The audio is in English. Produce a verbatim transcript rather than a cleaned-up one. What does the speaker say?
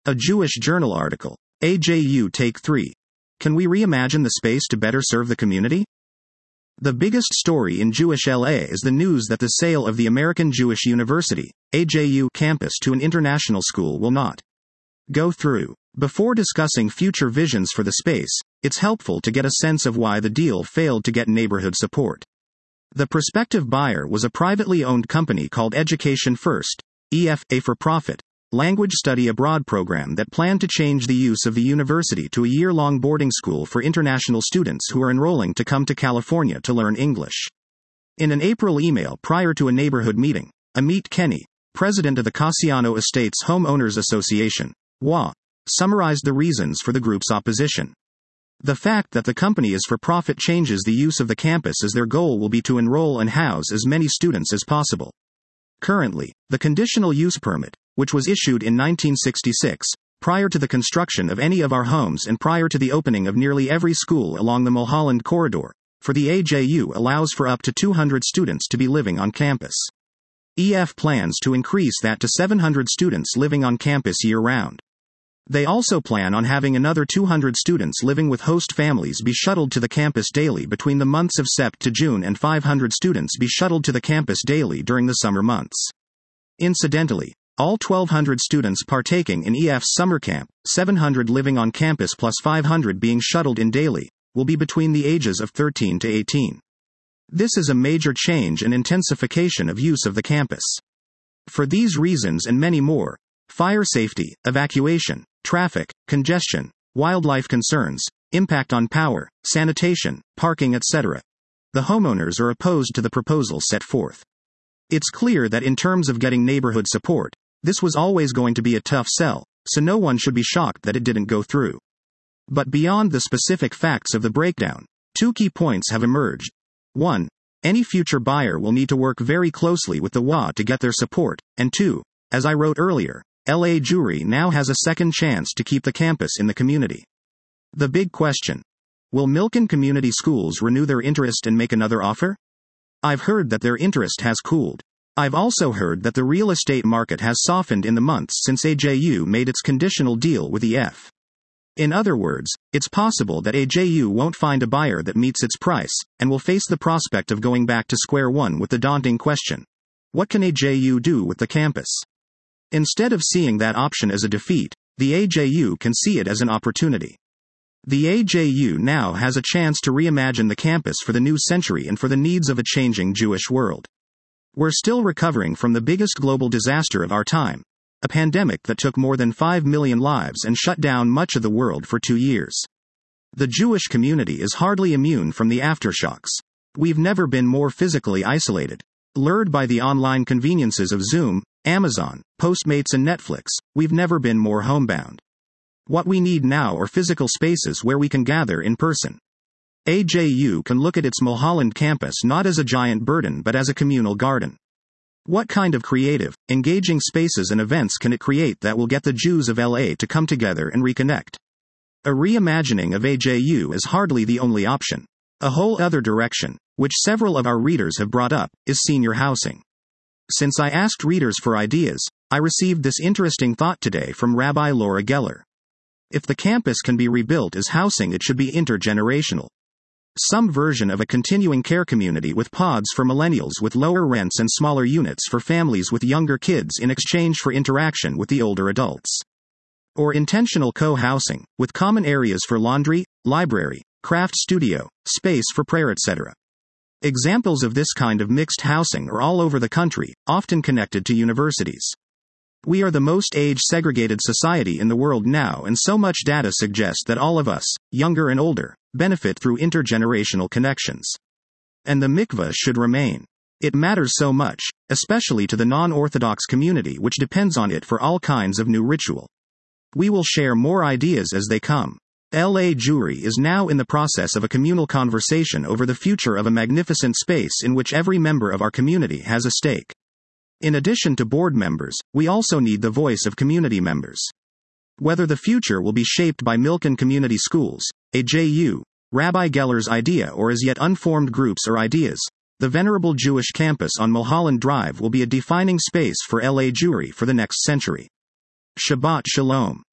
A Jewish Journal article. A J U Take three. Can we reimagine the space to better serve the community? The biggest story in Jewish L A is the news that the sale of the American Jewish University, A J U campus to an international school will not go through. Before discussing future visions for the space, it's helpful to get a sense of why the deal failed to get neighborhood support. The prospective buyer was a privately owned company called Education First, E F, a for-profit, language study abroad program that planned to change the use of the university to a year-long boarding school for international students who are enrolling to come to California to learn English. In an April email prior to a neighborhood meeting, Amit Kenny, president of the Cassiano Estates Homeowners Association, W A, summarized the reasons for the group's opposition. The fact that the company is for profit changes the use of the campus as their goal will be to enroll and house as many students as possible. Currently, the conditional use permit, which was issued in nineteen sixty-six, prior to the construction of any of our homes and prior to the opening of nearly every school along the Mulholland Corridor, for the A J U allows for up to two hundred students to be living on campus. E F plans to increase that to seven hundred students living on campus year-round. They also plan on having another two hundred students living with host families be shuttled to the campus daily between the months of September to June and five hundred students be shuttled to the campus daily during the summer months. Incidentally, all twelve hundred students partaking in E F's summer camp, seven hundred living on campus plus five hundred being shuttled in daily, will be between the ages of thirteen to eighteen. This is a major change and intensification of use of the campus. For these reasons and many more, fire safety, evacuation, traffic, congestion, wildlife concerns, impact on power, sanitation, parking, et cetera, the homeowners are opposed to the proposal set forth. It's clear that in terms of getting neighborhood support, this was always going to be a tough sell, so no one should be shocked that it didn't go through. But beyond the specific facts of the breakdown, two key points have emerged. One, any future buyer will need to work very closely with the W A to get their support, and two, as I wrote earlier, L A Jewry now has a second chance to keep the campus in the community. The big question: will Milken Community Schools renew their interest and make another offer? I've heard that their interest has cooled. I've also heard that the real estate market has softened in the months since A J U made its conditional deal with E F. In other words, it's possible that A J U won't find a buyer that meets its price, and will face the prospect of going back to square one with the daunting question: what can A J U do with the campus? Instead of seeing that option as a defeat, the A J U can see it as an opportunity. The A J U now has a chance to reimagine the campus for the new century and for the needs of a changing Jewish world. We're still recovering from the biggest global disaster of our time, a pandemic that took more than five million lives and shut down much of the world for two years. The Jewish community is hardly immune from the aftershocks. We've never been more physically isolated. Lured by the online conveniences of Zoom, Amazon, Postmates and Netflix, we've never been more homebound. What we need now are physical spaces where we can gather in person. A J U can look at its Mulholland campus not as a giant burden but as a communal garden. What kind of creative, engaging spaces and events can it create that will get the Jews of L A to come together and reconnect? A reimagining of A J U is hardly the only option. A whole other direction, which several of our readers have brought up, is senior housing. Since I asked readers for ideas, I received this interesting thought today from Rabbi Laura Geller. If the campus can be rebuilt as housing, it should be intergenerational. Some version of a continuing care community with pods for millennials with lower rents and smaller units for families with younger kids in exchange for interaction with the older adults. Or intentional co-housing, with common areas for laundry, library, craft studio, space for prayer, et cetera. Examples of this kind of mixed housing are all over the country, often connected to universities. We are the most age-segregated society in the world now, and so much data suggests that all of us, younger and older, benefit through intergenerational connections. And the mikveh should remain. It matters so much, especially to the non-Orthodox community which depends on it for all kinds of new ritual. We will share more ideas as they come. L A Jewry is now in the process of a communal conversation over the future of a magnificent space in which every member of our community has a stake. In addition to board members, we also need the voice of community members. Whether the future will be shaped by Milken Community Schools, A J U, Rabbi Geller's idea, or as yet unformed groups or ideas, the venerable Jewish campus on Mulholland Drive will be a defining space for L A Jewry for the next century. Shabbat Shalom.